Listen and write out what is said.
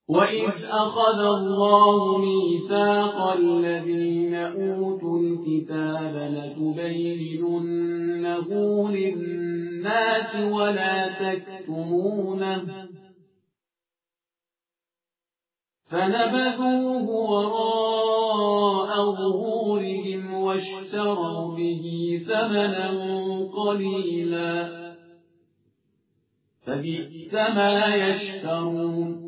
وإذ أخذ الله ميثاق الذين أوتوا الكتاب لتبيننه للناس ولا تكتمونه فنبذوه وراء ظهورهم واشتروا به ثمنا قليلا فبئس ما يشترون